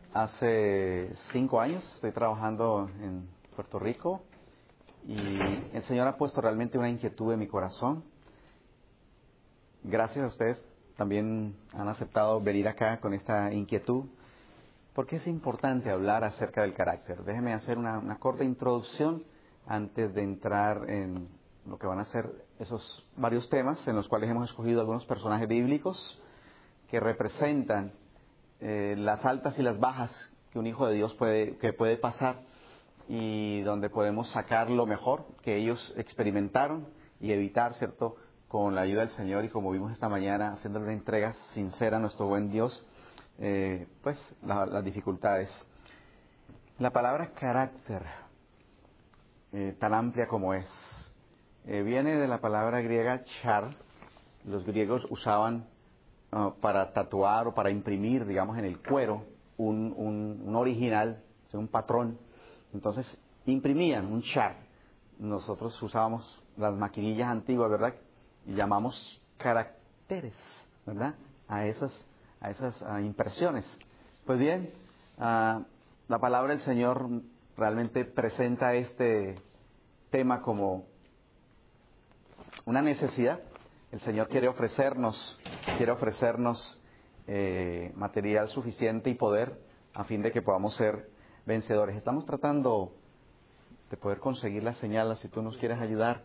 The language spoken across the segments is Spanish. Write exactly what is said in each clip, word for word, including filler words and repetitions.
Hace cinco años estoy trabajando en Puerto Rico y el Señor ha puesto realmente una inquietud en mi corazón. Gracias a ustedes también han aceptado venir acá con esta inquietud, porque es importante hablar acerca del carácter. Déjenme hacer una, una corta introducción antes de entrar en lo que van a ser esos varios temas en los cuales hemos escogido algunos personajes bíblicos que representan eh, las altas y las bajas que un hijo de Dios puede, que puede pasar, y donde podemos sacar lo mejor que ellos experimentaron y evitar, ¿cierto?, con la ayuda del Señor, y como vimos esta mañana, haciéndole una entrega sincera a nuestro buen Dios, eh, pues la, las dificultades. La palabra carácter, eh, tan amplia como es, eh, viene de la palabra griega char. Los griegos usaban uh, para tatuar o para imprimir, digamos, en el cuero un, un, un original, un patrón. Entonces imprimían un char. Nosotros usábamos las maquinillas antiguas, ¿verdad?, y llamamos caracteres, ¿verdad?, a esas, a esas uh, impresiones. Pues bien, uh, la palabra del Señor realmente presenta este tema como una necesidad. El Señor quiere ofrecernos, quiere ofrecernos eh, material suficiente y poder a fin de que podamos ser vencedores. Estamos tratando de poder conseguir las señales, si tú nos quieres ayudar.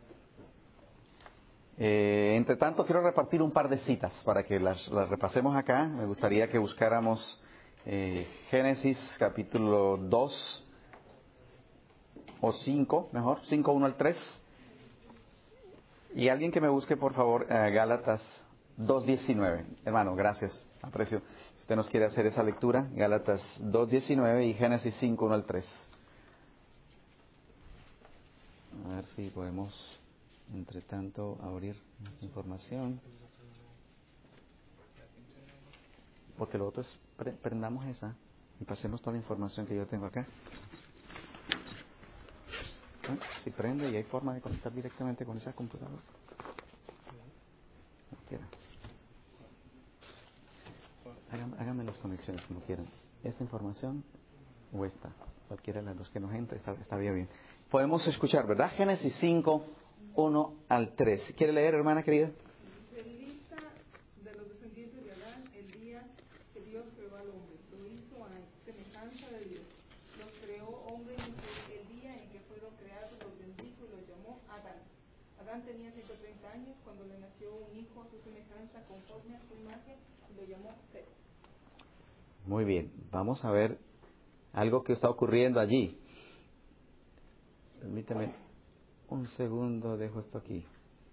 Eh, entre tanto, quiero repartir un par de citas para que las, las repasemos acá. Me gustaría que buscáramos eh, Génesis capítulo dos o cinco, mejor, cinco, uno al tres. Y alguien que me busque, por favor, eh, Gálatas dos diecinueve. Hermano, gracias, aprecio. Si usted nos quiere hacer esa lectura, Gálatas dos diecinueve y Génesis cinco, uno al tres. A ver si podemos, entre tanto, abrir esta información. Porque lo otro es, pre prendamos esa y pasemos toda la información que yo tengo acá. ¿Eh? Si prende y hay forma de conectar directamente con esa computadora. Como quieran. Háganme, háganme las conexiones como quieran. Esta información o esta. Cualquiera de las dos que nos entre está, está bien, bien. Podemos escuchar, ¿verdad? Génesis cinco, uno al tres. ¿Quiere leer, hermana querida? Se lista de los descendientes de Adán el día que Dios creó al hombre. Lo hizo a semejanza de Dios. Los creó hombre y mujer el día en que fueron creados, los bendijo y los llamó Adán. Adán tenía ciento treinta años cuando le nació un hijo a su semejanza conforme a su imagen y lo llamó Set. Muy bien, vamos a ver algo que está ocurriendo allí. Permítame un segundo, dejo esto aquí.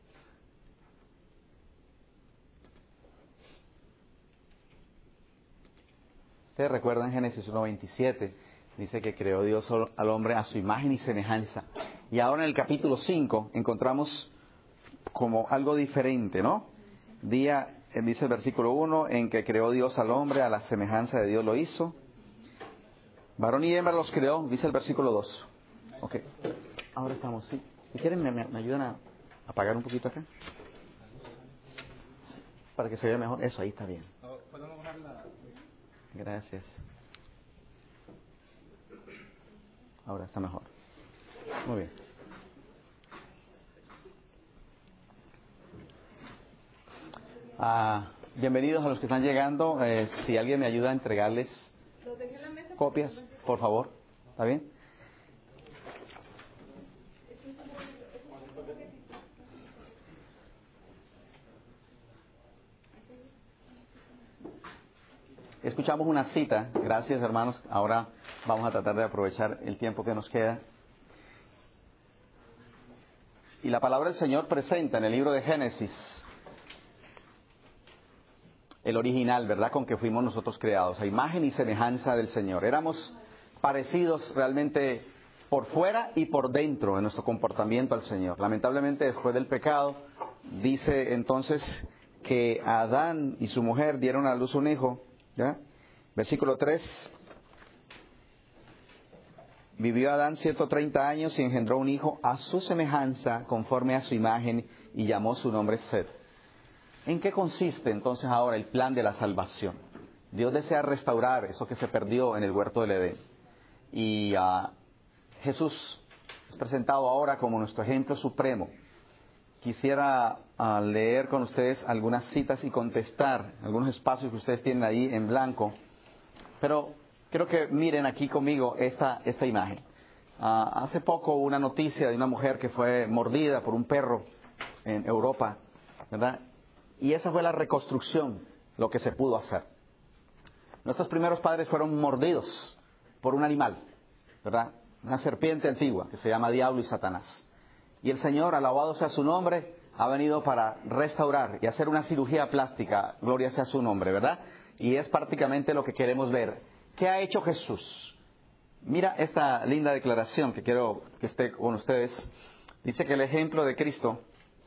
Ustedes recuerdan Génesis uno veintisiete, dice que creó Dios al hombre a su imagen y semejanza. Y ahora en el capítulo cinco encontramos como algo diferente, ¿no? Día, dice el versículo uno, en que creó Dios al hombre a la semejanza de Dios lo hizo. Varón y hembra los creó, dice el versículo dos. Ok, ahora estamos, ¿sí? Si quieren, me, me ayudan a apagar un poquito acá, para que se vea mejor. Eso, ahí está bien. ¿Podemos bajar la...? Gracias. Ahora está mejor. Muy bien. Ah, bienvenidos a los que están llegando. Eh, si alguien me ayuda a entregarles copias, por favor. ¿Está bien? Escuchamos una cita. Gracias, hermanos. Ahora vamos a tratar de aprovechar el tiempo que nos queda. Y la palabra del Señor presenta en el libro de Génesis el original, ¿verdad?, con que fuimos nosotros creados, a imagen y semejanza del Señor. Éramos parecidos realmente por fuera y por dentro en nuestro comportamiento al Señor. Lamentablemente, después del pecado, dice entonces que Adán y su mujer dieron a luz un hijo, ¿ya? Versículo tres. Vivió Adán ciento treinta años y engendró un hijo a su semejanza, conforme a su imagen, y llamó su nombre Set. ¿En qué consiste entonces ahora el plan de la salvación? Dios desea restaurar eso que se perdió en el huerto del Edén. Y uh, Jesús es presentado ahora como nuestro ejemplo supremo. Quisiera uh, leer con ustedes algunas citas y contestar algunos espacios que ustedes tienen ahí en blanco. Pero quiero que miren aquí conmigo esta, esta imagen. Uh, hace poco hubo una noticia de una mujer que fue mordida por un perro en Europa, ¿verdad? Y esa fue la reconstrucción, lo que se pudo hacer. Nuestros primeros padres fueron mordidos por un animal, ¿verdad? Una serpiente antigua que se llama Diablo y Satanás. Y el Señor, alabado sea su nombre, ha venido para restaurar y hacer una cirugía plástica, gloria sea su nombre, ¿verdad? Y es prácticamente lo que queremos ver. ¿Qué ha hecho Jesús? Mira esta linda declaración que quiero que esté con ustedes. Dice que el ejemplo de Cristo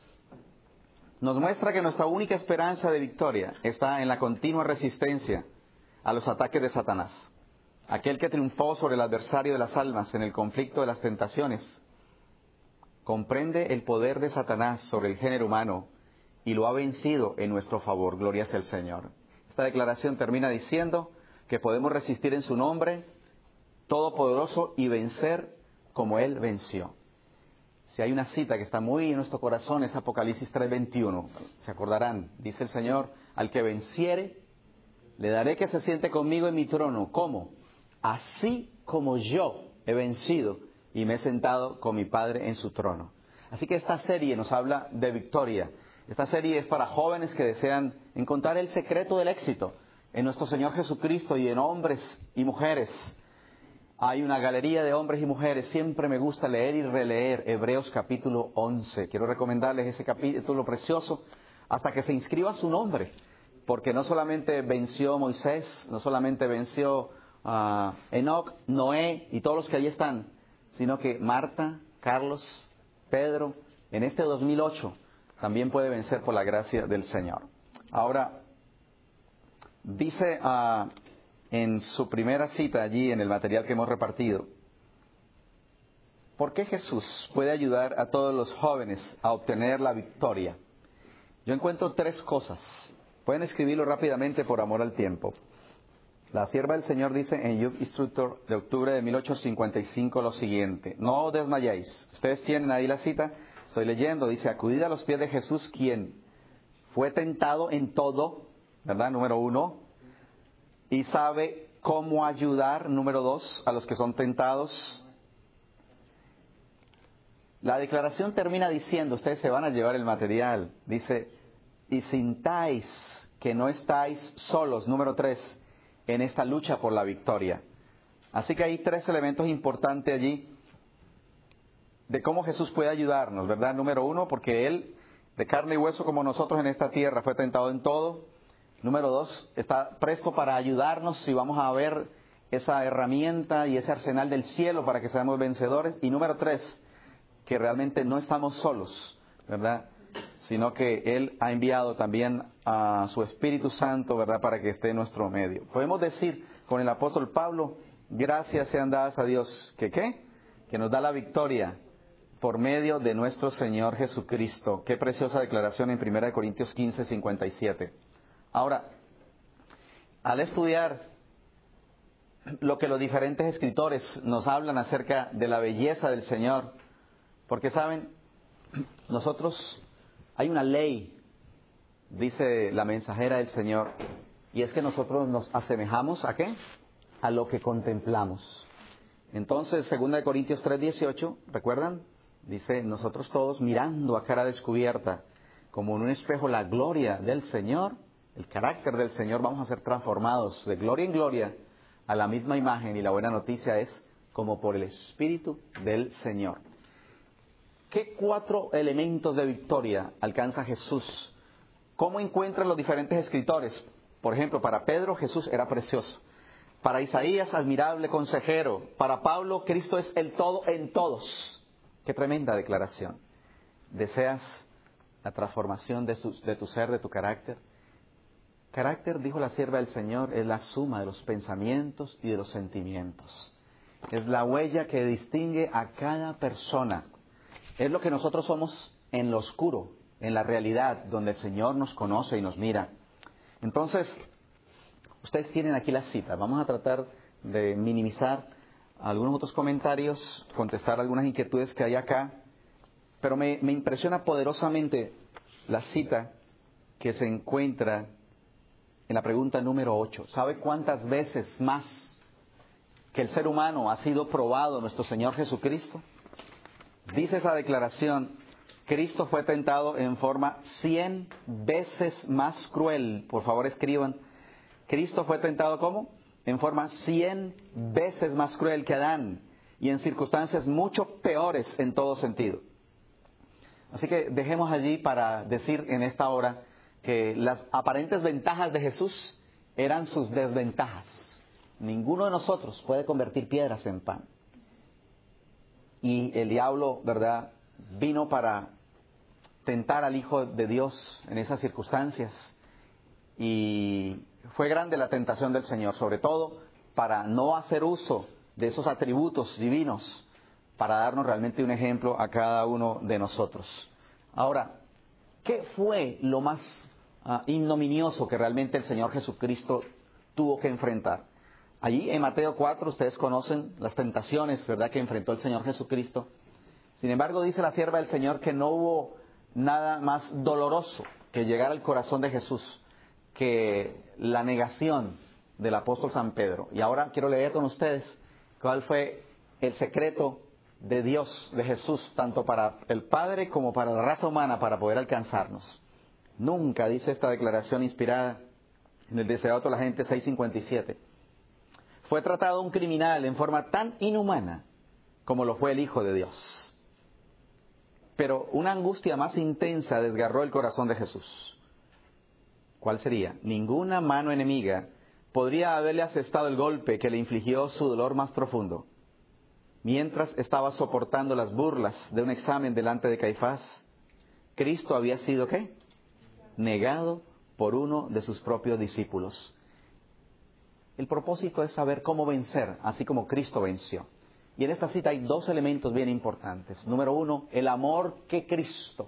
nos muestra que nuestra única esperanza de victoria está en la continua resistencia a los ataques de Satanás. Aquel que triunfó sobre el adversario de las almas en el conflicto de las tentaciones, comprende el poder de Satanás sobre el género humano y lo ha vencido en nuestro favor. Gloria sea el Señor. Esta declaración termina diciendo que podemos resistir en su nombre todopoderoso y vencer como Él venció. Si hay una cita que está muy en nuestro corazón es Apocalipsis tres veintiuno. Se acordarán, dice el Señor, al que venciere, le daré que se siente conmigo en mi trono. ¿Cómo? Así como yo he vencido y me he sentado con mi Padre en su trono. Así que esta serie nos habla de victoria. Esta serie es para jóvenes que desean encontrar el secreto del éxito en nuestro Señor Jesucristo y en hombres y mujeres. Hay una galería de hombres y mujeres. Siempre me gusta leer y releer Hebreos capítulo once. Quiero recomendarles ese capítulo precioso hasta que se inscriba su nombre. Porque no solamente venció Moisés, no solamente venció uh, Enoc, Noé y todos los que allí están, sino que Marta, Carlos, Pedro, en este dos mil ocho también puede vencer por la gracia del Señor. Ahora, dice uh, en su primera cita allí en el material que hemos repartido, ¿por qué Jesús puede ayudar a todos los jóvenes a obtener la victoria? Yo encuentro tres cosas. Pueden escribirlo rápidamente por amor al tiempo. La sierva del Señor dice en Youth Instructor de octubre de mil ochocientos cincuenta y cinco lo siguiente: no os desmayéis. Ustedes tienen ahí la cita, estoy leyendo, dice: acudid a los pies de Jesús, quien fue tentado en todo, ¿verdad? Número uno. Y sabe cómo ayudar, número dos, a los que son tentados. La declaración termina diciendo, ustedes se van a llevar el material, dice: y sintáis que no estáis solos, número tres, en esta lucha por la victoria. Así que hay tres elementos importantes allí de cómo Jesús puede ayudarnos, ¿verdad? Número uno, porque Él, de carne y hueso como nosotros en esta tierra, fue tentado en todo. Número dos, está presto para ayudarnos si vamos a ver esa herramienta y ese arsenal del cielo para que seamos vencedores. Y número tres, que realmente no estamos solos, ¿verdad? Sino que Él ha enviado también a su Espíritu Santo, ¿verdad?, para que esté en nuestro medio. Podemos decir con el apóstol Pablo: gracias sean dadas a Dios, ¿que qué? Que nos da la victoria por medio de nuestro Señor Jesucristo. Qué preciosa declaración en primera de Corintios quince, cincuenta y siete. Ahora, al estudiar lo que los diferentes escritores nos hablan acerca de la belleza del Señor, porque saben, nosotros, hay una ley, dice la mensajera del Señor, y es que nosotros nos asemejamos ¿a qué? A lo que contemplamos. Entonces, segunda de Corintios tres dieciocho, ¿recuerdan? Dice: nosotros todos, mirando a cara descubierta, como en un espejo, la gloria del Señor, el carácter del Señor, vamos a ser transformados de gloria en gloria a la misma imagen. Y la buena noticia es como por el Espíritu del Señor. ¿Qué cuatro elementos de victoria alcanza Jesús? ¿Cómo encuentran los diferentes escritores? Por ejemplo, para Pedro, Jesús era precioso. Para Isaías, admirable consejero. Para Pablo, Cristo es el todo en todos. Qué tremenda declaración. ¿Deseas la transformación de tu, de tu ser, de tu carácter? Carácter, dijo la sierva del Señor, es la suma de los pensamientos y de los sentimientos. Es la huella que distingue a cada persona. Es lo que nosotros somos en lo oscuro, en la realidad, donde el Señor nos conoce y nos mira. Entonces, ustedes tienen aquí la cita. Vamos a tratar de minimizar algunos otros comentarios, contestar algunas inquietudes que hay acá, pero me, me impresiona poderosamente la cita que se encuentra en la pregunta número ocho. ¿Sabe cuántas veces más que el ser humano ha sido probado nuestro Señor Jesucristo? Dice esa declaración: Cristo fue tentado en forma cien veces más cruel. Por favor, escriban. Cristo fue tentado ¿cómo? En forma cien veces más cruel que Adán y en circunstancias mucho peores en todo sentido. Así que dejemos allí para decir en esta hora que las aparentes ventajas de Jesús eran sus desventajas. Ninguno de nosotros puede convertir piedras en pan. Y el diablo, ¿verdad?, vino para tentar al Hijo de Dios en esas circunstancias. Y fue grande la tentación del Señor, sobre todo para no hacer uso de esos atributos divinos, para darnos realmente un ejemplo a cada uno de nosotros. Ahora, ¿qué fue lo más uh, ignominioso que realmente el Señor Jesucristo tuvo que enfrentar? Allí en Mateo cuatro ustedes conocen las tentaciones, ¿verdad?, que enfrentó el Señor Jesucristo. Sin embargo, dice la sierva del Señor que no hubo nada más doloroso que llegar al corazón de Jesús que la negación del apóstol San Pedro. Y ahora quiero leer con ustedes cuál fue el secreto de Dios, de Jesús, tanto para el Padre como para la raza humana, para poder alcanzarnos. Nunca, dice esta declaración inspirada en el Deseado de la Gente seis cincuenta y siete, fue tratado un criminal en forma tan inhumana como lo fue el Hijo de Dios. Pero una angustia más intensa desgarró el corazón de Jesús. ¿Cuál sería? Ninguna mano enemiga podría haberle asestado el golpe que le infligió su dolor más profundo. Mientras estaba soportando las burlas de un examen delante de Caifás, Cristo había sido, ¿qué?, negado por uno de sus propios discípulos. El propósito es saber cómo vencer, así como Cristo venció. Y en esta cita hay dos elementos bien importantes. Número uno, el amor que Cristo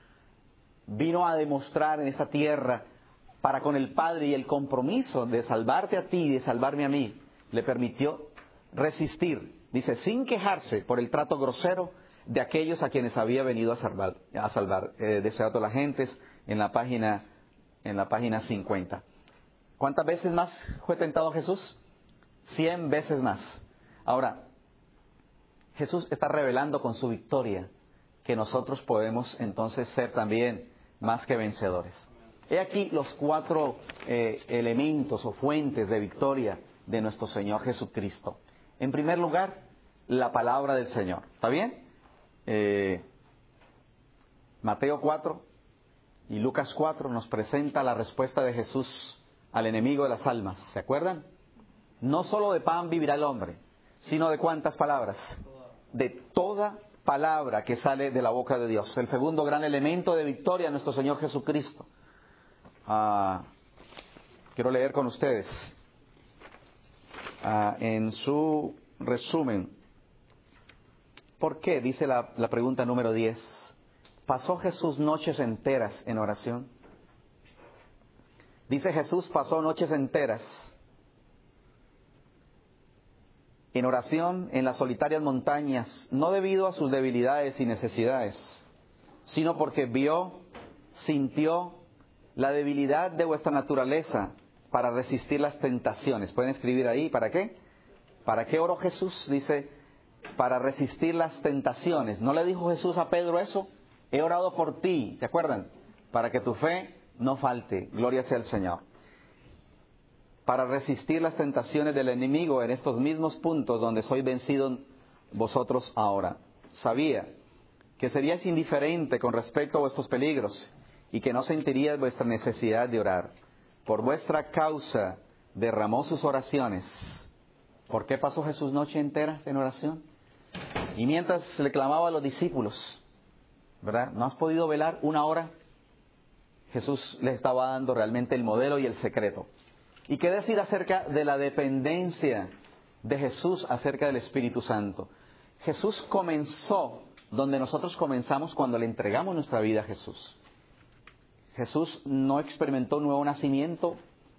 vino a demostrar en esta tierra para con el Padre, y el compromiso de salvarte a ti y de salvarme a mí, le permitió resistir, dice, sin quejarse por el trato grosero de aquellos a quienes había venido a salvar. A salvar. Eh, Deseado a las Gentes, en la página, en la página cincuenta. ¿Cuántas veces más fue tentado Jesús? Cien veces más. Ahora, Jesús está revelando con su victoria que nosotros podemos entonces ser también más que vencedores. He aquí los cuatro eh, elementos o fuentes de victoria de nuestro Señor Jesucristo. En primer lugar, la palabra del Señor. ¿Está bien? Eh, Mateo cuatro y Lucas cuatro nos presenta la respuesta de Jesús al enemigo de las almas. ¿Se acuerdan? No solo de pan vivirá el hombre, sino de cuántas palabras. De toda palabra que sale de la boca de Dios. El segundo gran elemento de victoria de nuestro Señor Jesucristo. Ah, quiero leer con ustedes ah, en su resumen. ¿Por qué? Dice la, la pregunta número diez. ¿Pasó Jesús noches enteras en oración? Dice Jesús pasó noches enteras en oración en las solitarias montañas, no debido a sus debilidades y necesidades, sino porque vio, sintió la debilidad de vuestra naturaleza para resistir las tentaciones. Pueden escribir ahí, ¿para qué? ¿Para qué oró Jesús? Dice, para resistir las tentaciones. ¿No le dijo Jesús a Pedro eso? He orado por ti, ¿se acuerdan? Para que tu fe no falte. Gloria sea al Señor. Para resistir las tentaciones del enemigo en estos mismos puntos donde sois vencidos vosotros ahora. Sabía que seríais indiferente con respecto a vuestros peligros y que no sentiríais vuestra necesidad de orar. Por vuestra causa derramó sus oraciones. ¿Por qué pasó Jesús noche entera en oración? Y mientras le clamaba a los discípulos, ¿verdad? ¿No has podido velar una hora? Jesús les estaba dando realmente el modelo y el secreto. ¿Y qué decir acerca de la dependencia de Jesús acerca del Espíritu Santo? Jesús comenzó donde nosotros comenzamos cuando le entregamos nuestra vida a Jesús. Jesús no experimentó un nuevo nacimiento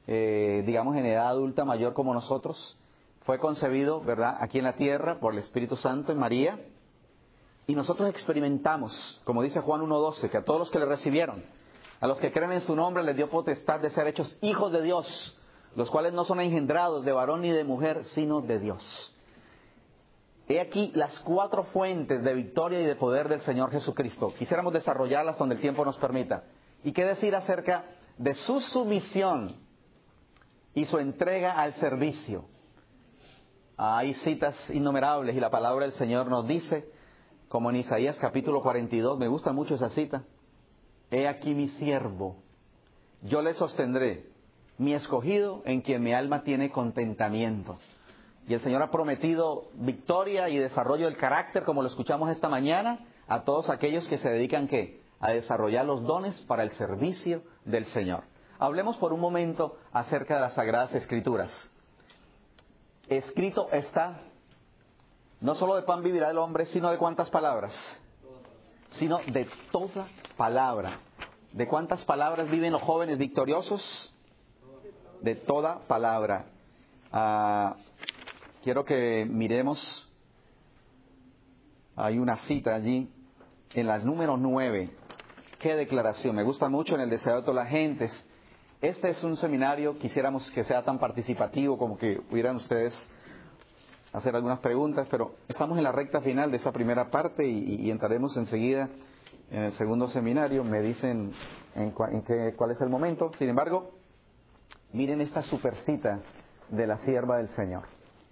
eh, digamos en edad adulta mayor como nosotros. Fue concebido, ¿verdad?, aquí en la tierra por el Espíritu Santo en María. Y nosotros experimentamos, como dice Juan uno doce, que a todos los que le recibieron, a los que creen en su nombre, les dio potestad de ser hechos hijos de Dios, los cuales no son engendrados de varón ni de mujer, sino de Dios. He aquí las cuatro fuentes de victoria y de poder del Señor Jesucristo. Quisiéramos desarrollarlas donde el tiempo nos permita. ¿Y qué decir acerca de su sumisión y su entrega al servicio? Hay citas innumerables y la palabra del Señor nos dice, como en Isaías capítulo cuarenta y dos, me gusta mucho esa cita: he aquí mi siervo, yo le sostendré, mi escogido en quien mi alma tiene contentamiento. Y el Señor ha prometido victoria y desarrollo del carácter, como lo escuchamos esta mañana, a todos aquellos que se dedican ¿qué? A desarrollar los dones para el servicio del Señor. Hablemos por un momento acerca de las Sagradas Escrituras. Escrito está, no solo de pan vivirá el hombre, sino de cuántas palabras, sino de toda palabra. ¿De cuántas palabras viven los jóvenes victoriosos? De toda palabra. Ah, quiero que miremos, hay una cita allí, en las números nueve. Qué declaración, me gusta mucho, en el deseo de todas las gentes. Este es un seminario, quisiéramos que sea tan participativo como que pudieran ustedes hacer algunas preguntas, pero estamos en la recta final de esta primera parte y, y entraremos enseguida en el segundo seminario. Me dicen en, cua, en qué, cuál es el momento. Sin embargo, miren esta supercita de la sierva del Señor.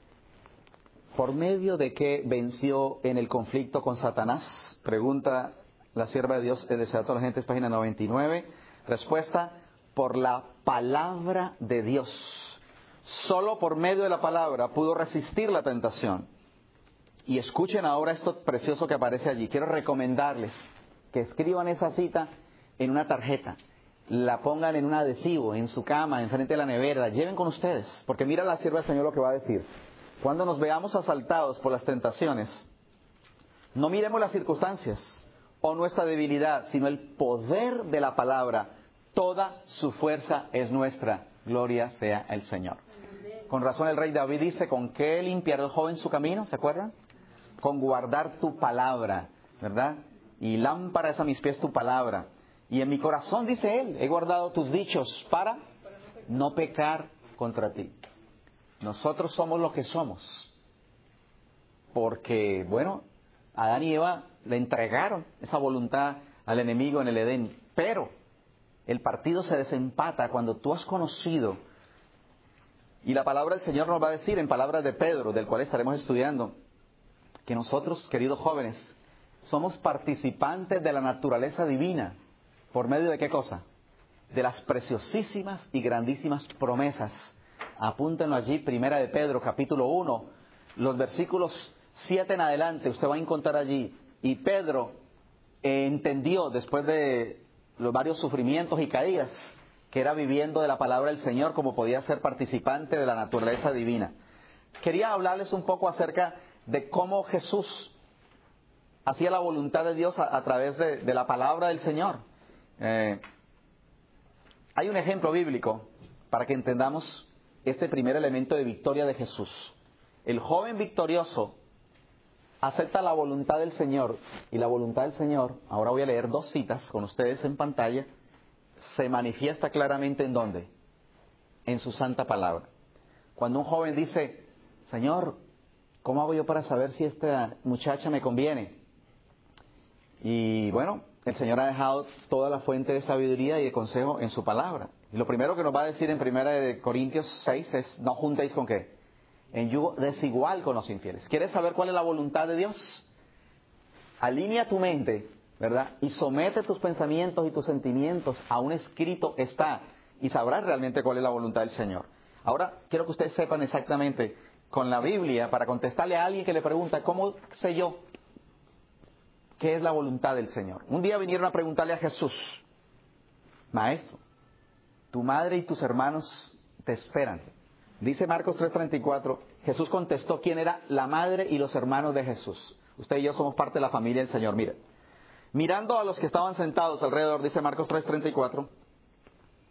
¿Por medio de qué venció en el conflicto con Satanás? Pregunta la sierva de Dios, el deseo de toda la gente, es página noventa y nueve. Respuesta: por la palabra de Dios. Solo por medio de la palabra pudo resistir la tentación. Y escuchen ahora esto precioso que aparece allí. Quiero recomendarles que escriban esa cita en una tarjeta, la pongan en un adhesivo, en su cama, enfrente de la nevera, la lleven con ustedes, porque mira la sierva del Señor lo que va a decir. Cuando nos veamos asaltados por las tentaciones, no miremos las circunstancias o nuestra debilidad, sino el poder de la palabra. Toda su fuerza es nuestra. Gloria sea el Señor. Con razón el rey David dice, ¿con qué limpiará el joven su camino? ¿Se acuerdan? Con guardar tu palabra, ¿verdad? Y lámpara es a mis pies tu palabra. Y en mi corazón, dice él, he guardado tus dichos para no pecar contra ti. Nosotros somos lo que somos. Porque, bueno, Adán y Eva le entregaron esa voluntad al enemigo en el Edén. Pero el partido se desempata cuando tú has conocido. Y la palabra del Señor nos va a decir en palabras de Pedro, del cual estaremos estudiando, que nosotros, queridos jóvenes, somos participantes de la naturaleza divina. ¿Por medio de qué cosa? De las preciosísimas y grandísimas promesas. Apúntenlo allí, primera de Pedro, capítulo uno, los versículos siete en adelante, usted va a encontrar allí. Y Pedro eh, entendió, después de los varios sufrimientos y caídas, que era viviendo de la palabra del Señor como podía ser participante de la naturaleza divina. Quería hablarles un poco acerca de cómo Jesús hacía la voluntad de Dios a, a través de, de la palabra del Señor. Eh, hay un ejemplo bíblico para que entendamos este primer elemento de victoria de Jesús. El joven victorioso acepta la voluntad del Señor, y la voluntad del Señor, ahora voy a leer dos citas con ustedes en pantalla, se manifiesta claramente ¿en dónde? En su santa palabra. Cuando un joven dice, Señor, ¿cómo hago yo para saber si esta muchacha me conviene? Y bueno, el Señor ha dejado toda la fuente de sabiduría y de consejo en su palabra. Y lo primero que nos va a decir en primera de Corintios seis es, no juntéis con qué, en yugo desigual con los infieles. ¿Quieres saber cuál es la voluntad de Dios? Alinea tu mente, ¿verdad? Y somete tus pensamientos y tus sentimientos a un escrito está, y sabrás realmente cuál es la voluntad del Señor. Ahora, quiero que ustedes sepan exactamente, con la Biblia, para contestarle a alguien que le pregunta, ¿cómo sé yo qué es la voluntad del Señor? Un día vinieron a preguntarle a Jesús, Maestro, tu madre y tus hermanos te esperan. Dice Marcos tres treinta y cuatro, Jesús contestó quién era la madre y los hermanos de Jesús. Usted y yo somos parte de la familia del Señor. Mire, mirando a los que estaban sentados alrededor, dice Marcos tres treinta y cuatro,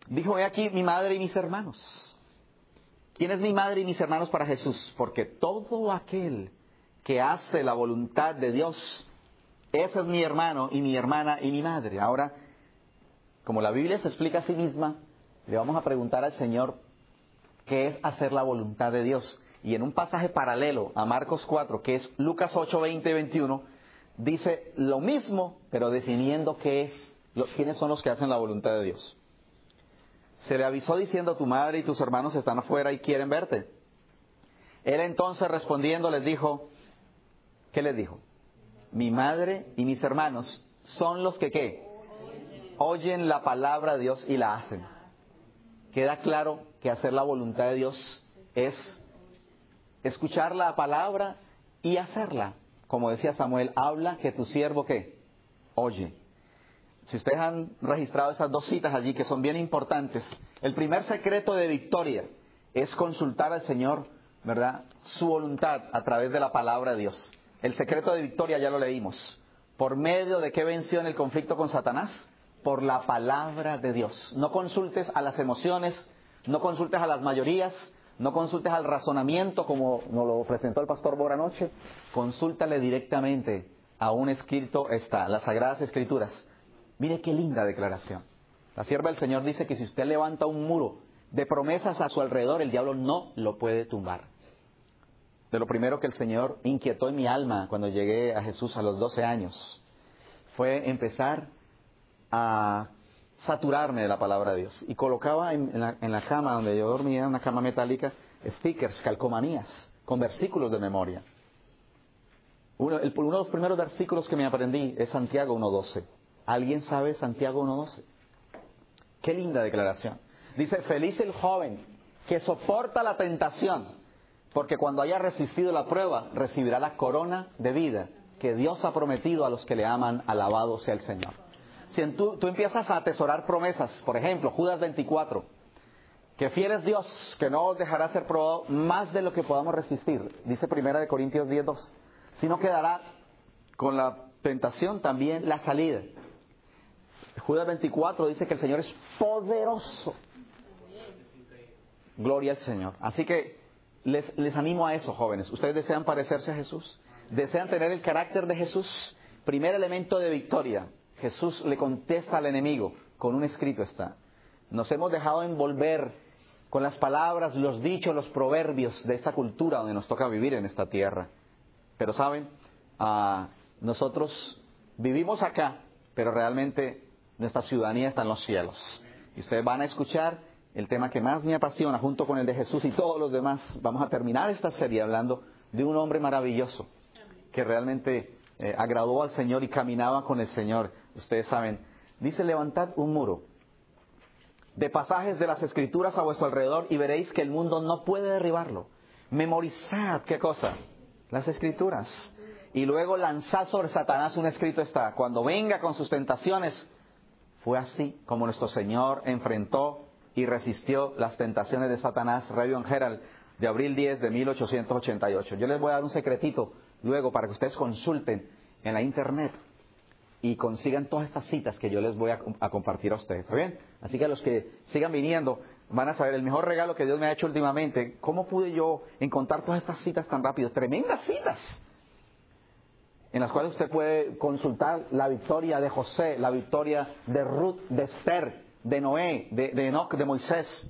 Dijo, he aquí mi madre y mis hermanos. ¿Quién es mi madre y mis hermanos para Jesús? Porque todo aquel que hace la voluntad de Dios, ese es mi hermano y mi hermana y mi madre. Ahora, como la Biblia se explica a sí misma, le vamos a preguntar al Señor qué es hacer la voluntad de Dios. Y en un pasaje paralelo a Marcos cuatro, que es Lucas ocho, veinte y veintiuno, dice lo mismo, pero definiendo qué es, quiénes son los que hacen la voluntad de Dios. Se le avisó diciendo, tu madre y tus hermanos están afuera y quieren verte. Él entonces respondiendo les dijo, ¿qué les dijo? Mi madre y mis hermanos son los que ¿qué? Oyen la palabra de Dios y la hacen. Queda claro que hacer la voluntad de Dios es escuchar la palabra y hacerla. Como decía Samuel, habla que tu siervo ¿qué? Oye. Si ustedes han registrado esas dos citas allí que son bien importantes, el primer secreto de victoria es consultar al Señor, ¿verdad? Su voluntad a través de la palabra de Dios. El secreto de victoria ya lo leímos. ¿Por medio de qué venció en el conflicto con Satanás? Por la palabra de Dios. No consultes a las emociones, no consultes a las mayorías, no consultes al razonamiento como nos lo presentó el pastor Bora anoche. Consúltale directamente a un escrito está, las Sagradas Escrituras. Mire qué linda declaración. La sierva del Señor dice que si usted levanta un muro de promesas a su alrededor, el diablo no lo puede tumbar. De lo primero que el Señor inquietó en mi alma cuando llegué a Jesús a los doce años, fue empezar a saturarme de la palabra de Dios. Y colocaba en, en, la, en la cama donde yo dormía, una cama metálica, stickers, calcomanías, con versículos de memoria. Uno, el, uno de los primeros versículos que me aprendí es Santiago uno doce. ¿Alguien sabe Santiago uno doce? Qué linda declaración. Dice, feliz el joven que soporta la tentación, porque cuando haya resistido la prueba, recibirá la corona de vida que Dios ha prometido a los que le aman. Alabado sea el Señor. Si tú, tú empiezas a atesorar promesas, por ejemplo, Judas veinticuatro, que fiel es Dios, que no os dejará ser probado más de lo que podamos resistir, dice primera de Corintios diez dos, sino que dará con la tentación también la salida. Judas veinticuatro dice que el Señor es poderoso. Gloria al Señor. Así que les, les animo a eso, jóvenes. ¿Ustedes desean parecerse a Jesús? ¿Desean tener el carácter de Jesús? Primer elemento de victoria. Jesús le contesta al enemigo. Con un escrito está. Nos hemos dejado envolver con las palabras, los dichos, los proverbios de esta cultura donde nos toca vivir en esta tierra. Pero saben, uh, nosotros vivimos acá, pero realmente nuestra ciudadanía está en los cielos. Y ustedes van a escuchar el tema que más me apasiona, junto con el de Jesús y todos los demás. Vamos a terminar esta serie hablando de un hombre maravilloso que realmente eh, agradó al Señor y caminaba con el Señor. Ustedes saben, dice, levantad un muro de pasajes de las Escrituras a vuestro alrededor y veréis que el mundo no puede derribarlo. Memorizad, ¿qué cosa? Las Escrituras. Y luego lanzad sobre Satanás un escrito está. Cuando venga con sus tentaciones, fue así como nuestro Señor enfrentó y resistió las tentaciones de Satanás. Review and Herald de abril diez de mil ochocientos ochenta y ocho. Yo les voy a dar un secretito luego para que ustedes consulten en la internet y consigan todas estas citas que yo les voy a, a compartir a ustedes. ¿Está bien? Así que a los que sigan viniendo van a saber el mejor regalo que Dios me ha hecho últimamente. ¿Cómo pude yo encontrar todas estas citas tan rápido? Tremendas citas en las cuales usted puede consultar la victoria de José, la victoria de Ruth, de Esther, de Noé, de, de Enoc, de Moisés.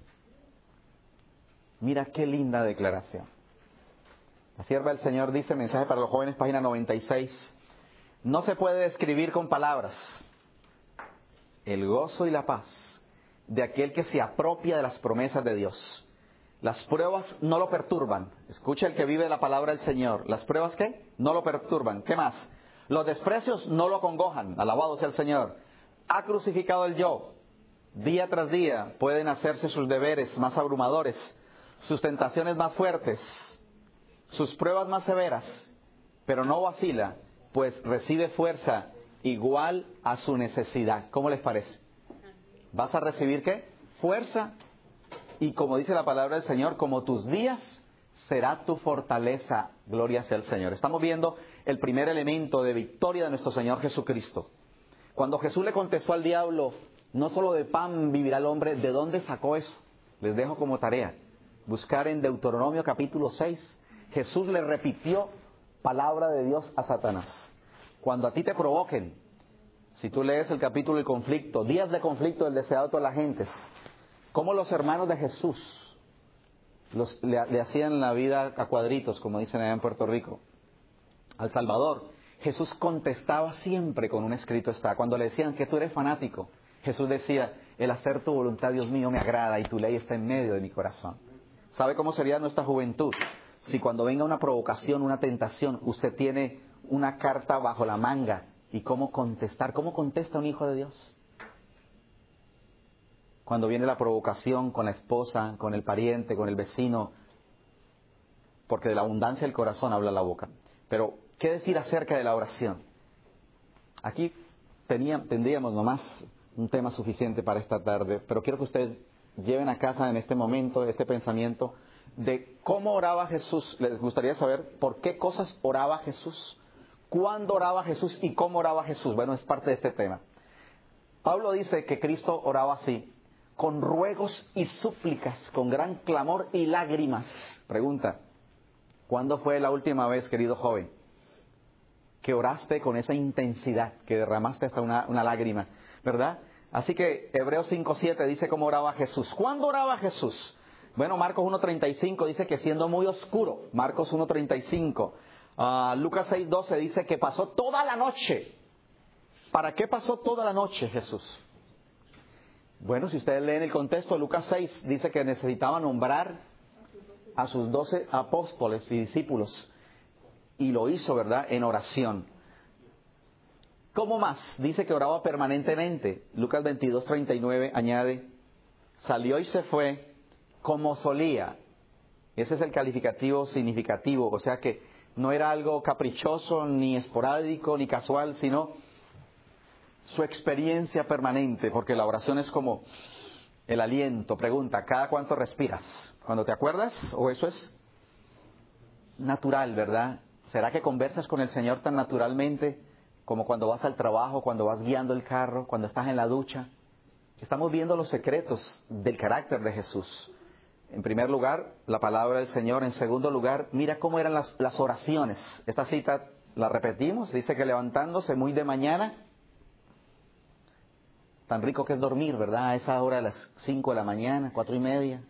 Mira qué linda declaración. La sierva del Señor dice, mensaje para los jóvenes, página noventa y seis, no se puede describir con palabras el gozo y la paz de aquel que se apropia de las promesas de Dios. Las pruebas no lo perturban. Escucha el que vive la palabra del Señor. ¿Las pruebas qué? No lo perturban. ¿Qué más? Los desprecios no lo congojan. Alabado sea el Señor. Ha crucificado el yo. Día tras día pueden hacerse sus deberes más abrumadores, sus tentaciones más fuertes, sus pruebas más severas, pero no vacila, pues recibe fuerza igual a su necesidad. ¿Cómo les parece? ¿Vas a recibir qué? Fuerza. Y como dice la palabra del Señor, como tus días, será tu fortaleza. Gloria sea al Señor. Estamos viendo el primer elemento de victoria de nuestro Señor Jesucristo. Cuando Jesús le contestó al diablo, No solo de pan vivirá el hombre. ¿De dónde sacó eso? Les dejo como tarea. Buscar en Deuteronomio capítulo seis. Jesús le repitió palabra de Dios a Satanás. Cuando a ti te provoquen, si tú lees el capítulo del conflicto, días de conflicto del deseado de todas las gentes, cómo los hermanos de Jesús los, le, le hacían la vida a cuadritos, como dicen allá en Puerto Rico, al Salvador. Jesús contestaba siempre con un escrito está. Cuando le decían que tú eres fanático, Jesús decía, el hacer tu voluntad, Dios mío, me agrada y tu ley está en medio de mi corazón. ¿Sabe cómo sería nuestra juventud? Si cuando venga una provocación, una tentación, usted tiene una carta bajo la manga y cómo contestar. ¿Cómo contesta un hijo de Dios? Cuando viene la provocación con la esposa, con el pariente, con el vecino, porque de la abundancia del corazón habla la boca. Pero, ¿qué decir acerca de la oración? Aquí tenía, tendríamos nomás un tema suficiente para esta tarde, pero quiero que ustedes lleven a casa en este momento este pensamiento de cómo oraba Jesús. Les gustaría saber por qué cosas oraba Jesús, cuándo oraba Jesús y cómo oraba Jesús. Bueno, es parte de este tema. Pablo dice que Cristo oraba así, con ruegos y súplicas, con gran clamor y lágrimas. Pregunta, ¿cuándo fue la última vez, querido joven, que oraste con esa intensidad, que derramaste hasta una, una lágrima, verdad? Así que Hebreos cinco siete dice cómo oraba Jesús. ¿Cuándo oraba Jesús? Bueno, Marcos uno treinta y cinco dice que siendo muy oscuro. Marcos uno treinta y cinco. Uh, Lucas seis doce dice que pasó toda la noche. ¿Para qué pasó toda la noche Jesús? Bueno, si ustedes leen el contexto, Lucas seis dice que necesitaba nombrar a sus doce apóstoles y discípulos. Y lo hizo, ¿verdad?, en oración. ¿Cómo más? Dice que oraba permanentemente. Lucas veintidós treinta y nueve añade, salió y se fue como solía. Ese es el calificativo significativo, o sea que no era algo caprichoso, ni esporádico, ni casual, sino su experiencia permanente, porque la oración es como el aliento. Pregunta, ¿cada cuánto respiras? ¿Cuando te acuerdas? ¿O eso es natural, verdad? ¿Será que conversas con el Señor tan naturalmente como cuando vas al trabajo, cuando vas guiando el carro, cuando estás en la ducha? Estamos viendo los secretos del carácter de Jesús. En primer lugar, la palabra del Señor. En segundo lugar, mira cómo eran las, las oraciones. Esta cita la repetimos. Dice que levantándose muy de mañana, tan rico que es dormir, ¿verdad? A esa hora de las cinco de la mañana, cuatro y media.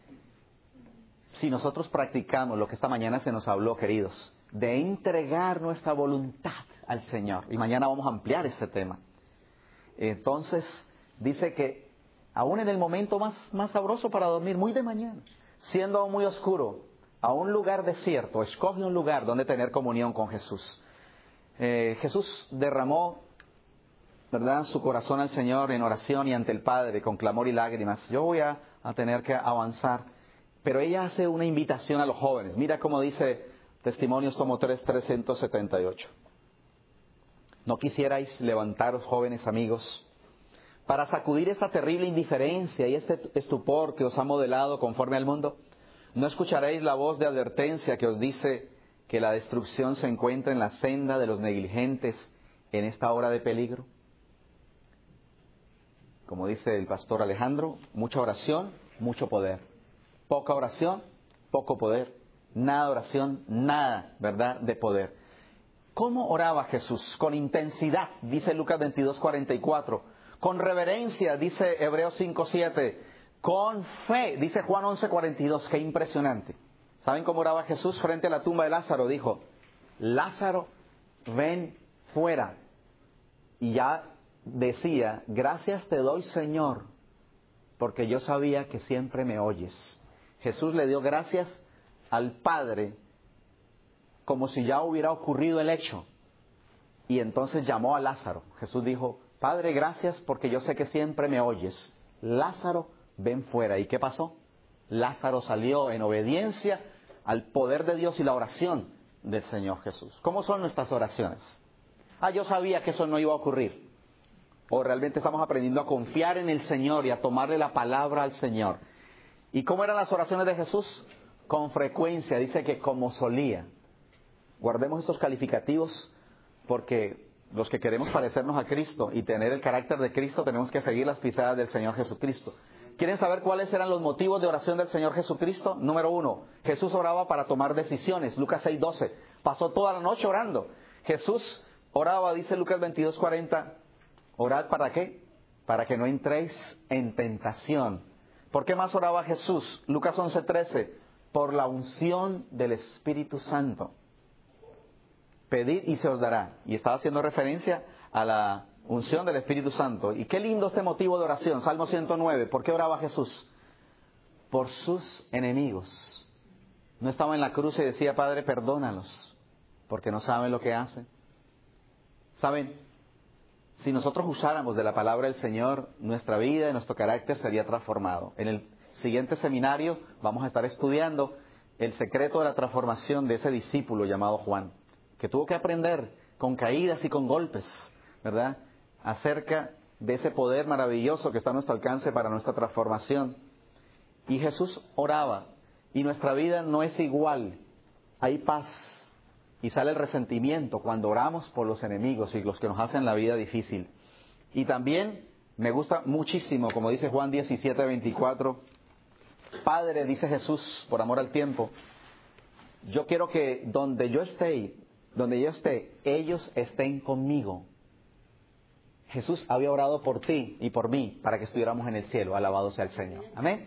Si nosotros practicamos lo que esta mañana se nos habló, queridos, de entregar nuestra voluntad al Señor, y mañana vamos a ampliar ese tema. Entonces, dice que aún en el momento más, más sabroso para dormir, muy de mañana, siendo aún muy oscuro, a un lugar desierto, escoge un lugar donde tener comunión con Jesús. Eh, Jesús derramó, ¿verdad?, su corazón al Señor en oración y ante el Padre, con clamor y lágrimas. Yo voy a, a tener que avanzar, pero ella hace una invitación a los jóvenes. Mira cómo dice Testimonios tomo tres, trescientos setenta y ocho. ¿No quisierais levantaros, jóvenes amigos, para sacudir esta terrible indiferencia y este estupor que os ha modelado conforme al mundo? ¿No escucharéis la voz de advertencia que os dice que la destrucción se encuentra en la senda de los negligentes en esta hora de peligro? Como dice el pastor Alejandro, mucha oración, mucho poder. Poca oración, poco poder. Nada oración, nada, ¿verdad?, de poder. ¿Cómo oraba Jesús? Con intensidad, dice Lucas veintidós cuarenta y cuatro. Con reverencia, dice Hebreos cinco siete. Con fe, dice Juan once cuarenta y dos. Qué impresionante. ¿Saben cómo oraba Jesús frente a la tumba de Lázaro? Dijo, Lázaro, ven fuera. Y ya decía, gracias te doy, Señor, porque yo sabía que siempre me oyes. Jesús le dio gracias al Padre como si ya hubiera ocurrido el hecho. Y entonces llamó a Lázaro. Jesús dijo, Padre, gracias porque yo sé que siempre me oyes. Lázaro, ven fuera. ¿Y qué pasó? Lázaro salió en obediencia al poder de Dios y la oración del Señor Jesús. ¿Cómo son nuestras oraciones? Ah, yo sabía que eso no iba a ocurrir. O realmente estamos aprendiendo a confiar en el Señor y a tomarle la palabra al Señor. ¿Y cómo eran las oraciones de Jesús? Con frecuencia, dice que como solía. Guardemos estos calificativos porque los que queremos parecernos a Cristo y tener el carácter de Cristo, tenemos que seguir las pisadas del Señor Jesucristo. ¿Quieren saber cuáles eran los motivos de oración del Señor Jesucristo? Número uno, Jesús oraba para tomar decisiones. Lucas seis doce. Pasó toda la noche orando. Jesús oraba, dice Lucas veintidós cuarenta. ¿Orad para qué? Para que no entréis en tentación. ¿Por qué más oraba Jesús? Lucas once trece. Por la unción del Espíritu Santo. Pedid y se os dará. Y estaba haciendo referencia a la unción del Espíritu Santo. Y qué lindo este motivo de oración. Salmo ciento nueve. ¿Por qué oraba Jesús? Por sus enemigos. No estaba en la cruz y decía, Padre, perdónalos, porque no saben lo que hacen. ¿Saben? Si nosotros usáramos de la palabra del Señor, nuestra vida y nuestro carácter sería transformado. En el siguiente seminario vamos a estar estudiando el secreto de la transformación de ese discípulo llamado Juan, que tuvo que aprender con caídas y con golpes, ¿verdad?, acerca de ese poder maravilloso que está a nuestro alcance para nuestra transformación. Y Jesús oraba, y nuestra vida no es igual. Hay paz, y sale el resentimiento cuando oramos por los enemigos y los que nos hacen la vida difícil. Y también me gusta muchísimo, como dice Juan diecisiete veinticuatro, Padre, dice Jesús, por amor al tiempo, yo quiero que donde yo esté, donde yo esté, ellos estén conmigo. Jesús había orado por ti y por mí para que estuviéramos en el cielo. Alabado sea el Señor. Amén.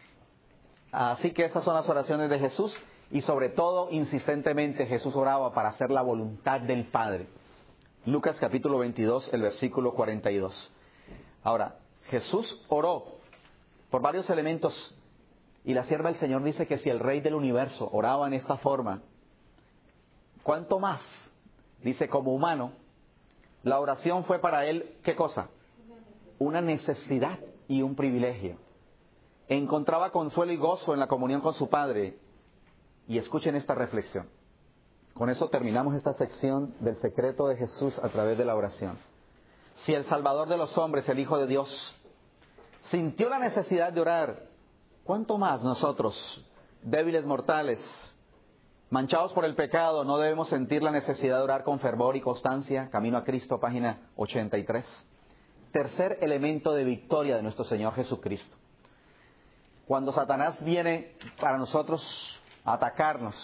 Así que esas son las oraciones de Jesús y sobre todo, insistentemente, Jesús oraba para hacer la voluntad del Padre. Lucas capítulo veintidós, el versículo cuarenta y dos. Ahora, Jesús oró por varios elementos y la sierva del Señor dice que si el Rey del Universo oraba en esta forma, ¿cuánto más? Dice, como humano, la oración fue para él, ¿qué cosa? Una necesidad y un privilegio. Encontraba consuelo y gozo en la comunión con su Padre. Y escuchen esta reflexión. Con eso terminamos esta sección del secreto de Jesús a través de la oración. Si el Salvador de los hombres, el Hijo de Dios, sintió la necesidad de orar, ¿cuánto más nosotros, débiles mortales, manchados por el pecado, no debemos sentir la necesidad de orar con fervor y constancia? Camino a Cristo, página ochenta y tres. Tercer elemento de victoria de nuestro Señor Jesucristo. Cuando Satanás viene para nosotros a atacarnos,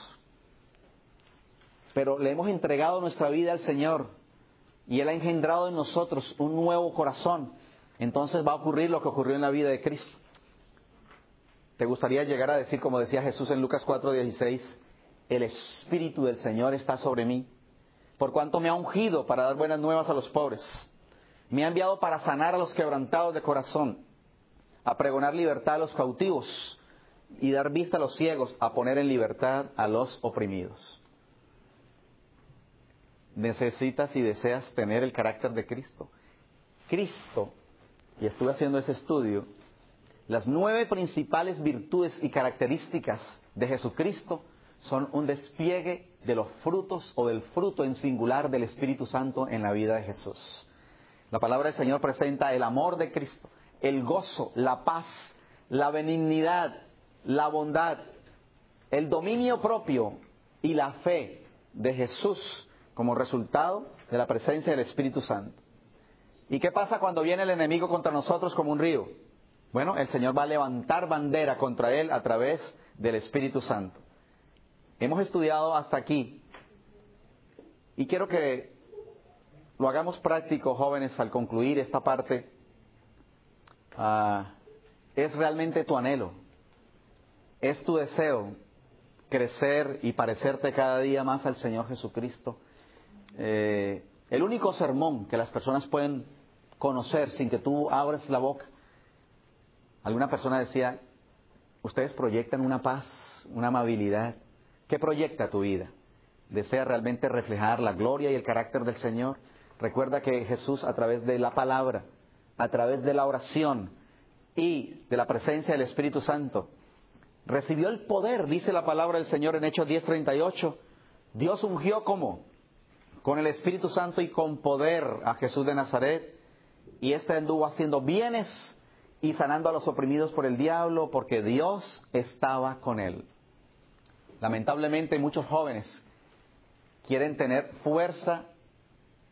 pero le hemos entregado nuestra vida al Señor y Él ha engendrado en nosotros un nuevo corazón, entonces va a ocurrir lo que ocurrió en la vida de Cristo. ¿Te gustaría llegar a decir, como decía Jesús en Lucas cuatro dieciséis, el Espíritu del Señor está sobre mí, por cuanto me ha ungido para dar buenas nuevas a los pobres, me ha enviado para sanar a los quebrantados de corazón, a pregonar libertad a los cautivos y dar vista a los ciegos, a poner en libertad a los oprimidos? Necesitas y deseas tener el carácter de Cristo. Cristo, y estuve haciendo ese estudio, las nueve principales virtudes y características de Jesucristo son un despliegue de los frutos o del fruto en singular del Espíritu Santo en la vida de Jesús. La palabra del Señor presenta el amor de Cristo, el gozo, la paz, la benignidad, la bondad, el dominio propio y la fe de Jesús como resultado de la presencia del Espíritu Santo. ¿Y qué pasa cuando viene el enemigo contra nosotros como un río? Bueno, el Señor va a levantar bandera contra él a través del Espíritu Santo. Hemos estudiado hasta aquí y quiero que lo hagamos práctico, jóvenes, al concluir esta parte. Uh, ¿Es realmente tu anhelo? ¿Es tu deseo crecer y parecerte cada día más al Señor Jesucristo? Eh, el único sermón que las personas pueden conocer sin que tú abras la boca. Alguna persona decía, ustedes proyectan una paz, una amabilidad. ¿Qué proyecta tu vida? ¿Desea realmente reflejar la gloria y el carácter del Señor? Recuerda que Jesús, a través de la palabra, a través de la oración y de la presencia del Espíritu Santo, recibió el poder, dice la palabra del Señor en Hechos diez treinta y ocho. Dios ungió ¿cómo? Con el Espíritu Santo y con poder a Jesús de Nazaret, y éste anduvo haciendo bienes y sanando a los oprimidos por el diablo, porque Dios estaba con él. Lamentablemente muchos jóvenes quieren tener fuerza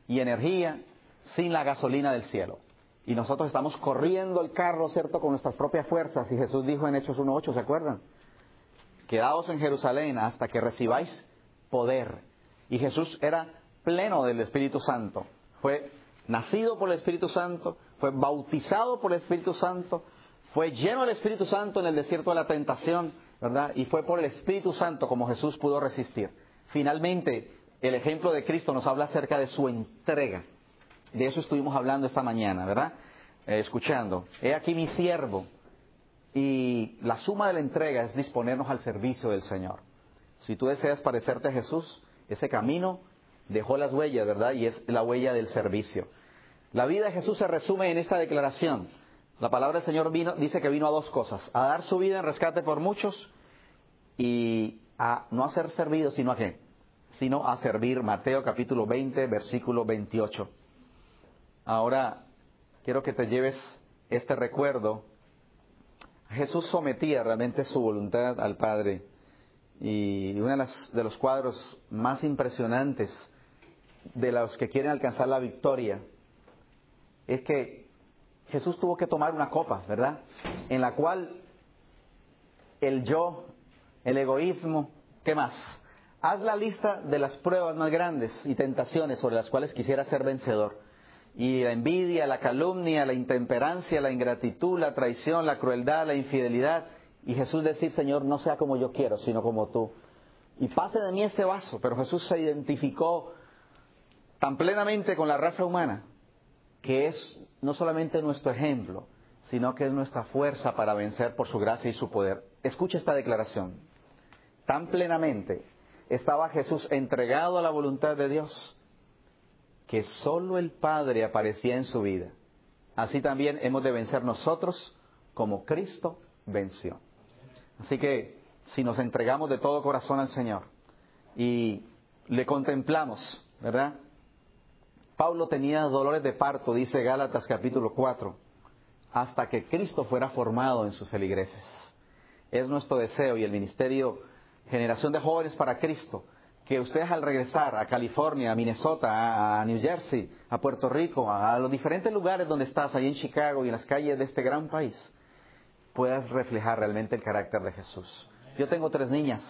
y energía sin la gasolina del cielo. Y nosotros estamos corriendo el carro, ¿cierto?, con nuestras propias fuerzas. Y Jesús dijo en Hechos uno ocho, ¿se acuerdan? Quedaos en Jerusalén hasta que recibáis poder. Y Jesús era pleno del Espíritu Santo. Fue nacido por el Espíritu Santo, fue bautizado por el Espíritu Santo, fue lleno del Espíritu Santo en el desierto de la tentación, ¿verdad? Y fue por el Espíritu Santo como Jesús pudo resistir. Finalmente, el ejemplo de Cristo nos habla acerca de su entrega. De eso estuvimos hablando esta mañana, ¿verdad? Eh, escuchando. He aquí mi siervo. Y la suma de la entrega es disponernos al servicio del Señor. Si tú deseas parecerte a Jesús, ese camino dejó las huellas, ¿verdad? Y es la huella del servicio. La vida de Jesús se resume en esta declaración. La palabra del Señor vino, dice que vino a dos cosas: a dar su vida en rescate por muchos y a no a ser servido, sino a qué, sino a servir. Mateo capítulo veinte, versículo veintiocho. Ahora quiero que te lleves este recuerdo. Jesús sometía realmente su voluntad al Padre. Y uno de, las, de los cuadros más impresionantes de los que quieren alcanzar la victoria es que Jesús tuvo que tomar una copa, ¿verdad? En la cual el yo, el egoísmo, ¿qué más? Haz la lista de las pruebas más grandes y tentaciones sobre las cuales quisiera ser vencedor. Y la envidia, la calumnia, la intemperancia, la ingratitud, la traición, la crueldad, la infidelidad. Y Jesús decir, Señor, no sea como yo quiero, sino como tú. Y pase de mí este vaso. Pero Jesús se identificó tan plenamente con la raza humana, que es no solamente nuestro ejemplo, sino que es nuestra fuerza para vencer por su gracia y su poder. Escucha esta declaración. Tan plenamente estaba Jesús entregado a la voluntad de Dios, que solo el Padre aparecía en su vida. Así también hemos de vencer nosotros como Cristo venció. Así que si nos entregamos de todo corazón al Señor y le contemplamos, ¿verdad? Pablo tenía dolores de parto, dice Gálatas capítulo cuatro, hasta que Cristo fuera formado en sus feligreses. Es nuestro deseo y el ministerio Generación de Jóvenes para Cristo, que ustedes al regresar a California, a Minnesota, a New Jersey, a Puerto Rico, a los diferentes lugares donde estás, ahí en Chicago y en las calles de este gran país, puedas reflejar realmente el carácter de Jesús. Yo tengo tres niñas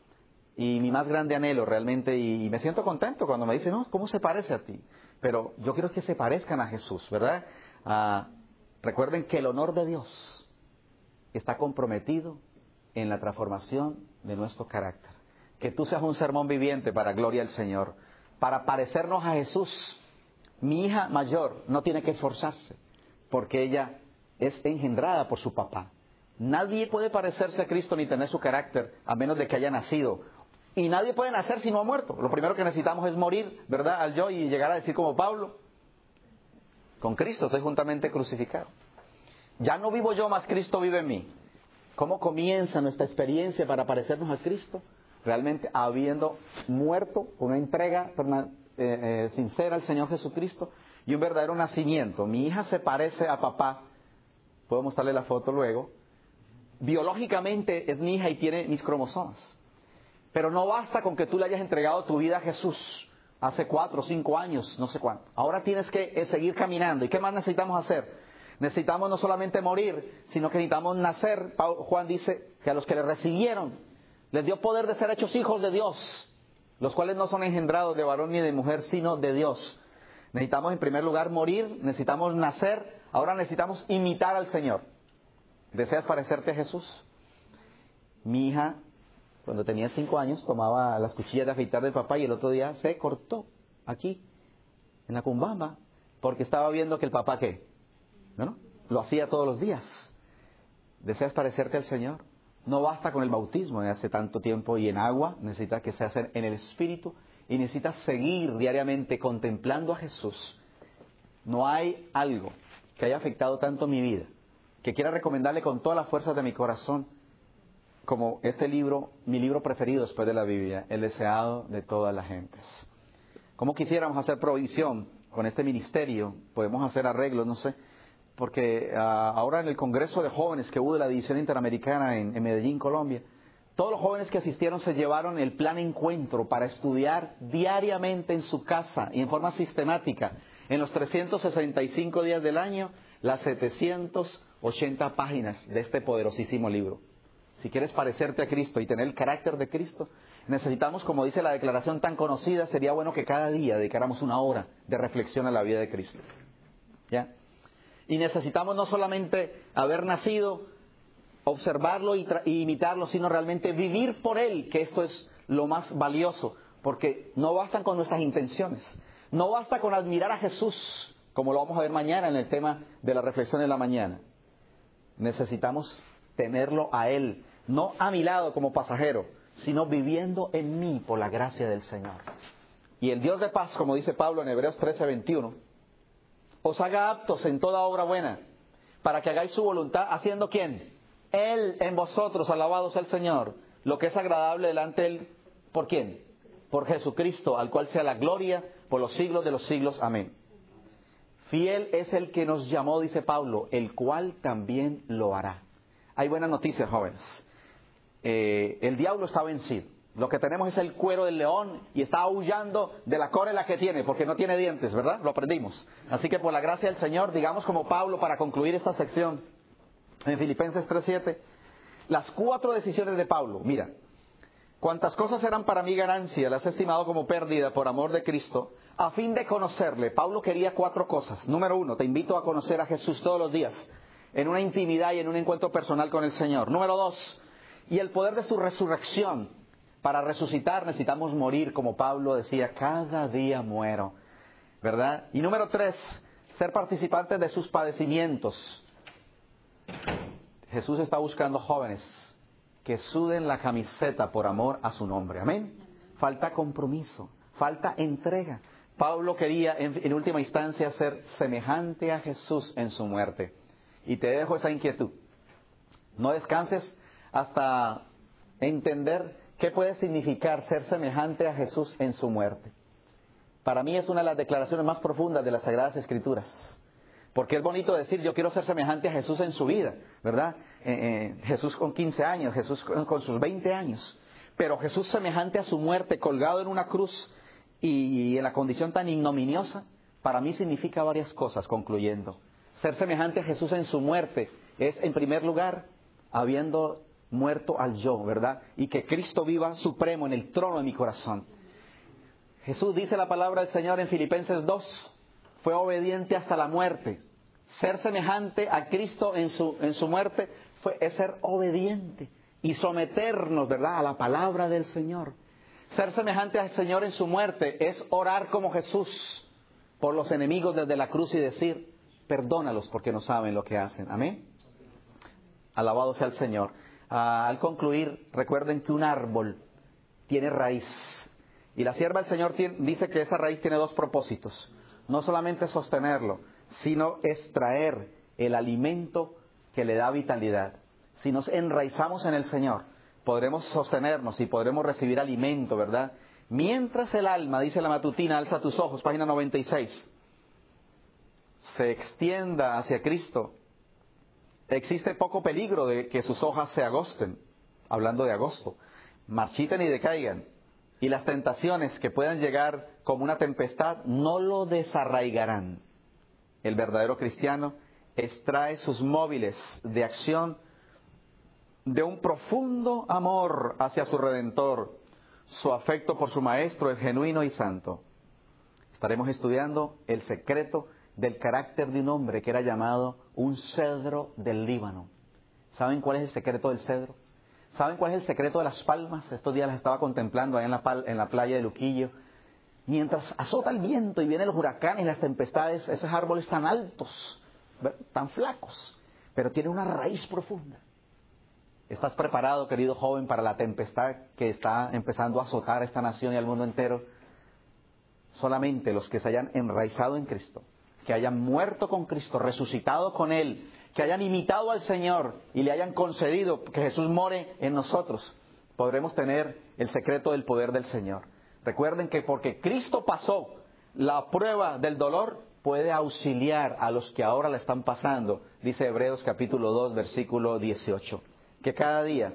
y mi más grande anhelo realmente, y me siento contento cuando me dicen, no, ¿cómo se parece a ti? Pero yo quiero que se parezcan a Jesús, ¿verdad? Ah, recuerden que el honor de Dios está comprometido en la transformación de nuestro carácter. Que tú seas un sermón viviente para gloria al Señor, para parecernos a Jesús. Mi hija mayor no tiene que esforzarse, porque ella es engendrada por su papá. Nadie puede parecerse a Cristo ni tener su carácter a menos de que haya nacido. Y nadie puede nacer si no ha muerto. Lo primero que necesitamos es morir, ¿verdad?, al yo, y llegar a decir como Pablo, con Cristo estoy juntamente crucificado. Ya no vivo yo, mas Cristo vive en mí. ¿Cómo comienza nuestra experiencia para parecernos a Cristo? Realmente habiendo muerto, una entrega eh, eh, sincera al Señor Jesucristo y un verdadero nacimiento. Mi hija se parece a papá, puedo mostrarle la foto luego. Biológicamente es mi hija y tiene mis cromosomas. Pero no basta con que tú le hayas entregado tu vida a Jesús hace cuatro o cinco años, no sé cuánto. Ahora tienes que eh, seguir caminando. ¿Y qué más necesitamos hacer? Necesitamos no solamente morir, sino que necesitamos nacer. Juan dice que a los que le recibieron les dio poder de ser hechos hijos de Dios, los cuales no son engendrados de varón ni de mujer, sino de Dios. Necesitamos en primer lugar morir, necesitamos nacer, ahora necesitamos imitar al Señor. ¿Deseas parecerte a Jesús? Mi hija, cuando tenía cinco años, tomaba las cuchillas de afeitar del papá y el otro día se cortó aquí, en la cumbamba, porque estaba viendo que el papá, ¿qué? ¿No? Lo hacía todos los días. ¿Deseas parecerte al Señor? No basta con el bautismo de hace tanto tiempo y en agua, necesitas que se haga en el Espíritu y necesitas seguir diariamente contemplando a Jesús. No hay algo que haya afectado tanto mi vida, que quiera recomendarle con todas las fuerzas de mi corazón, como este libro, mi libro preferido después de la Biblia, El deseado de todas las gentes. ¿Cómo quisiéramos hacer provisión con este ministerio? Podemos hacer arreglos, no sé. Porque uh, ahora en el Congreso de Jóvenes que hubo de la División Interamericana en, en Medellín, Colombia, Todos los jóvenes que asistieron se llevaron el plan encuentro para estudiar diariamente en su casa y en forma sistemática, en los trescientos sesenta y cinco días del año, las setecientas ochenta páginas de este poderosísimo libro. Si quieres parecerte a Cristo y tener el carácter de Cristo, necesitamos, como dice la declaración tan conocida, sería bueno que cada día dedicáramos una hora de reflexión a la vida de Cristo. ¿Ya? Y necesitamos no solamente haber nacido, observarlo y, y imitarlo, sino realmente vivir por Él, que esto es lo más valioso, porque no bastan con nuestras intenciones, no basta con admirar a Jesús, como lo vamos a ver mañana en el tema de la reflexión de la mañana. Necesitamos tenerlo a Él, no a mi lado como pasajero, sino viviendo en mí por la gracia del Señor. Y el Dios de paz, como dice Pablo en Hebreos trece veintiuno, os haga aptos en toda obra buena, para que hagáis su voluntad, haciendo ¿quién? Él en vosotros, alabado sea el Señor, lo que es agradable delante de Él, ¿por quién? Por Jesucristo, al cual sea la gloria por los siglos de los siglos. Amén. Fiel es el que nos llamó, dice Pablo, el cual también lo hará. Hay buenas noticias, jóvenes. Eh, el diablo está vencido. Lo que tenemos es el cuero del león y está aullando de la cólera que tiene, porque no tiene dientes, ¿verdad? Lo aprendimos. Así que por la gracia del Señor, digamos como Pablo, para concluir esta sección, en Filipenses tres siete, las cuatro decisiones de Pablo. Mira, cuantas cosas eran para mí ganancia, las he estimado como pérdida por amor de Cristo, a fin de conocerle. Pablo quería cuatro cosas. Número uno, te invito a conocer a Jesús todos los días, en una intimidad y en un encuentro personal con el Señor. Número dos, y el poder de su resurrección. Para resucitar necesitamos morir, como Pablo decía, cada día muero, ¿verdad? Y número tres, ser participantes de sus padecimientos. Jesús está buscando jóvenes que suden la camiseta por amor a su nombre. Amén. Falta compromiso, falta entrega. Pablo quería en, en última instancia ser semejante a Jesús en su muerte. Y te dejo esa inquietud. No descanses hasta entender qué puede significar ser semejante a Jesús en su muerte. Para mí es una de las declaraciones más profundas de las Sagradas Escrituras. Porque es bonito decir, yo quiero ser semejante a Jesús en su vida, ¿verdad? Eh, eh, Jesús con quince años, Jesús con, con sus veinte años. Pero Jesús semejante a su muerte, colgado en una cruz y, y en la condición tan ignominiosa, para mí significa varias cosas, concluyendo. Ser semejante a Jesús en su muerte es, en primer lugar, habiendo muerto al yo, ¿verdad? Y que Cristo viva supremo en el trono de mi corazón. Jesús, dice la palabra del Señor en Filipenses dos, fue obediente hasta la muerte. Ser semejante a Cristo en su, en su muerte fue, es ser obediente y someternos, ¿verdad?, a la palabra del Señor. Ser semejante al Señor en su muerte es orar como Jesús por los enemigos desde la cruz y decir, perdónalos porque no saben lo que hacen. Amén. Alabado sea el Señor. Ah, al concluir, recuerden que un árbol tiene raíz. Y la sierva del Señor tiene, dice que esa raíz tiene dos propósitos. No solamente sostenerlo, sino extraer el alimento que le da vitalidad. Si nos enraizamos en el Señor, podremos sostenernos y podremos recibir alimento, ¿verdad? Mientras el alma, dice la matutina, alza tus ojos, página noventa y seis, se extienda hacia Cristo, existe poco peligro de que sus hojas se agosten, hablando de agosto, marchiten y decaigan. Y las tentaciones que puedan llegar como una tempestad no lo desarraigarán. El verdadero cristiano extrae sus móviles de acción de un profundo amor hacia su Redentor. Su afecto por su Maestro es genuino y santo. Estaremos estudiando el secreto del carácter de un hombre que era llamado un cedro del Líbano. ¿Saben cuál es el secreto del cedro? ¿Saben cuál es el secreto de las palmas? Estos días las estaba contemplando ahí en la, pal- en la playa de Luquillo. Mientras azota el viento y vienen los huracanes y las tempestades, esos árboles tan altos, tan flacos, pero tienen una raíz profunda. ¿Estás preparado, querido joven, para la tempestad que está empezando a azotar a esta nación y al mundo entero? Solamente los que se hayan enraizado en Cristo, que hayan muerto con Cristo, resucitado con Él, que hayan imitado al Señor y le hayan concedido que Jesús more en nosotros, podremos tener el secreto del poder del Señor. Recuerden que porque Cristo pasó la prueba del dolor, puede auxiliar a los que ahora la están pasando, dice Hebreos capítulo dos, versículo dieciocho. Que cada día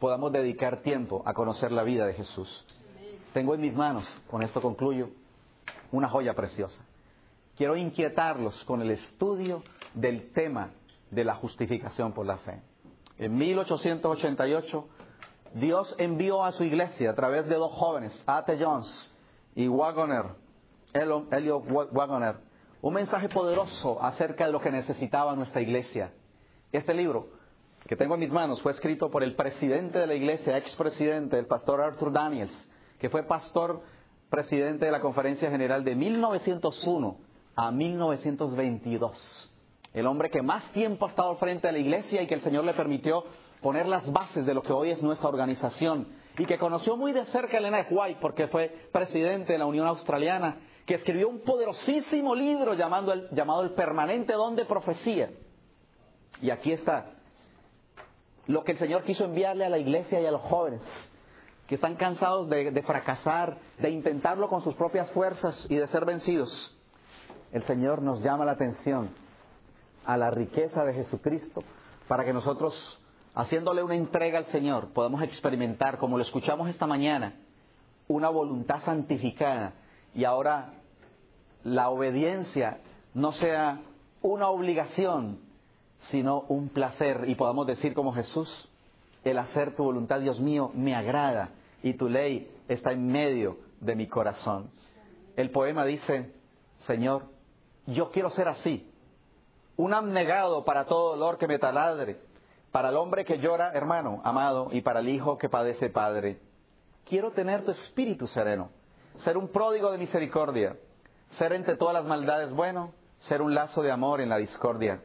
podamos dedicar tiempo a conocer la vida de Jesús. Tengo en mis manos, con esto concluyo, una joya preciosa. Quiero inquietarlos con el estudio del tema de la justificación por la fe. En mil ochocientos ochenta y ocho, Dios envió a su iglesia a través de dos jóvenes, A T Jones y Waggoner, Elliot Waggoner, un mensaje poderoso acerca de lo que necesitaba nuestra iglesia. Este libro que tengo en mis manos fue escrito por el presidente de la iglesia, expresidente, el pastor Arthur Daniels, que fue pastor presidente de la Conferencia General de mil novecientos uno a mil novecientos veintidós. El hombre que más tiempo ha estado al frente de la iglesia y que el Señor le permitió poner las bases de lo que hoy es nuestra organización, y que conoció muy de cerca a Ellen G. White porque fue presidente de la Unión Australiana, que escribió un poderosísimo libro llamado el, llamado El Permanente Don de Profecía. Y aquí está lo que el Señor quiso enviarle a la iglesia y a los jóvenes que están cansados de, de fracasar, de intentarlo con sus propias fuerzas y de ser vencidos. El Señor nos llama la atención a la riqueza de Jesucristo para que nosotros, haciéndole una entrega al Señor, podamos experimentar, como lo escuchamos esta mañana, una voluntad santificada, y ahora la obediencia no sea una obligación, sino un placer, y podamos decir como Jesús: el hacer tu voluntad, Dios mío, me agrada, y tu ley está en medio de mi corazón. El poema dice: Señor, yo quiero ser así, un abnegado para todo dolor que me taladre, para el hombre que llora, hermano amado, y para el hijo que padece, padre. Quiero tener tu espíritu sereno, ser un pródigo de misericordia, ser entre todas las maldades bueno, ser un lazo de amor en la discordia.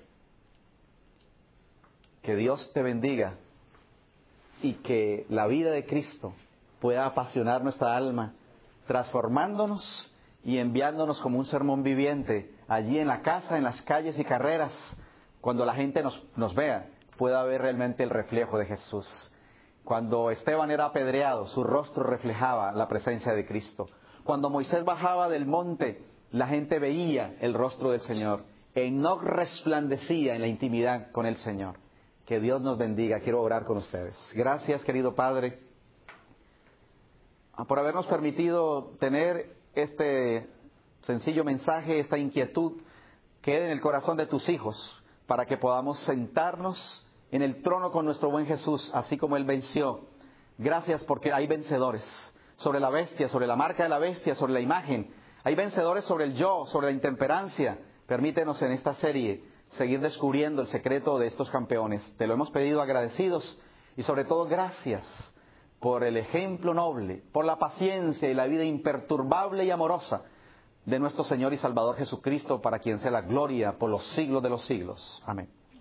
Que Dios te bendiga y que la vida de Cristo pueda apasionar nuestra alma, transformándonos y enviándonos como un sermón viviente allí en la casa, en las calles y carreras. Cuando la gente nos, nos vea, pueda ver realmente el reflejo de Jesús. Cuando Esteban era apedreado, su rostro reflejaba la presencia de Cristo. Cuando Moisés bajaba del monte, la gente veía el rostro del Señor. Enoc resplandecía en la intimidad con el Señor. Que Dios nos bendiga. Quiero orar con ustedes. Gracias, querido Padre, por habernos permitido tener este sencillo mensaje, esta inquietud, quede en el corazón de tus hijos, para que podamos sentarnos en el trono con nuestro buen Jesús, así como Él venció. Gracias porque hay vencedores sobre la bestia, sobre la marca de la bestia, sobre la imagen. Hay vencedores sobre el yo, sobre la intemperancia. Permítenos en esta serie seguir descubriendo el secreto de estos campeones. Te lo hemos pedido agradecidos, y sobre todo gracias por el ejemplo noble, por la paciencia y la vida imperturbable y amorosa de nuestro Señor y Salvador Jesucristo, para quien sea la gloria por los siglos de los siglos. Amén.